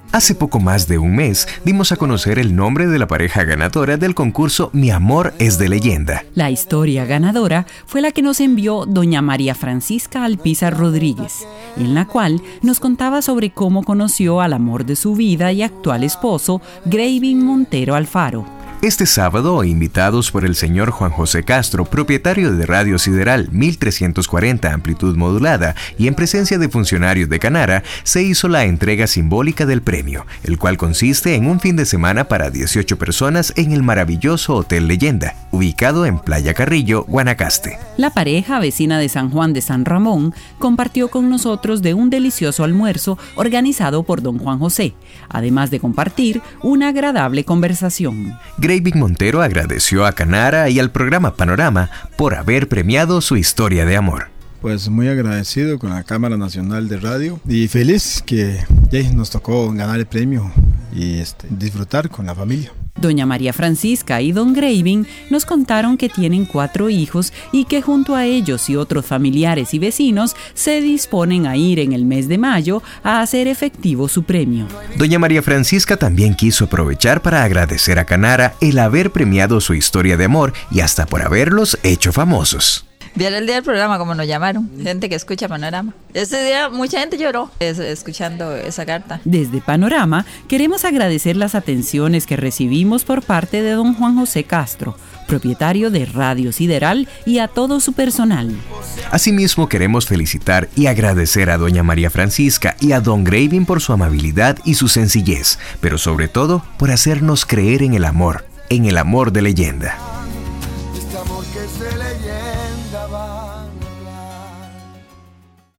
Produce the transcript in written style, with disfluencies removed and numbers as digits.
Hace poco más de un mes dimos a conocer el nombre de la pareja ganadora del concurso Mi Amor es de Leyenda. La historia ganadora fue la que nos envió doña María Francisca Alpizar Rodríguez, en la cual nos contaba sobre cómo conoció al amor de su vida y actual esposo, Greivin Montero Alfaro. Este sábado, invitados por el señor Juan José Castro, propietario de Radio Sideral 1340 amplitud modulada, y en presencia de funcionarios de Canara, se hizo la entrega simbólica del premio, el cual consiste en un fin de semana para 18 personas en el maravilloso Hotel Leyenda, ubicado en Playa Carrillo, Guanacaste. La pareja, vecina de San Juan de San Ramón, compartió con nosotros de un delicioso almuerzo organizado por don Juan José, además de compartir una agradable conversación. Greivin Montero agradeció a Canara y al programa Panorama por haber premiado su historia de amor. Pues muy agradecido con la Cámara Nacional de Radio y feliz que ya nos tocó ganar el premio y disfrutar con la familia. Doña María Francisca y don Greivin nos contaron que tienen 4 hijos y que junto a ellos y otros familiares y vecinos se disponen a ir en el mes de mayo a hacer efectivo su premio. Doña María Francisca también quiso aprovechar para agradecer a Canara el haber premiado su historia de amor y hasta por haberlos hecho famosos. Viera el día del programa como nos llamaron, gente que escucha Panorama. Ese día mucha gente lloró escuchando esa carta. Desde Panorama queremos agradecer las atenciones que recibimos por parte de don Juan José Castro, propietario de Radio Sideral, y a todo su personal. Asimismo queremos felicitar y agradecer a doña María Francisca y a don Greivin por su amabilidad y su sencillez, pero sobre todo por hacernos creer en el amor de Leyenda.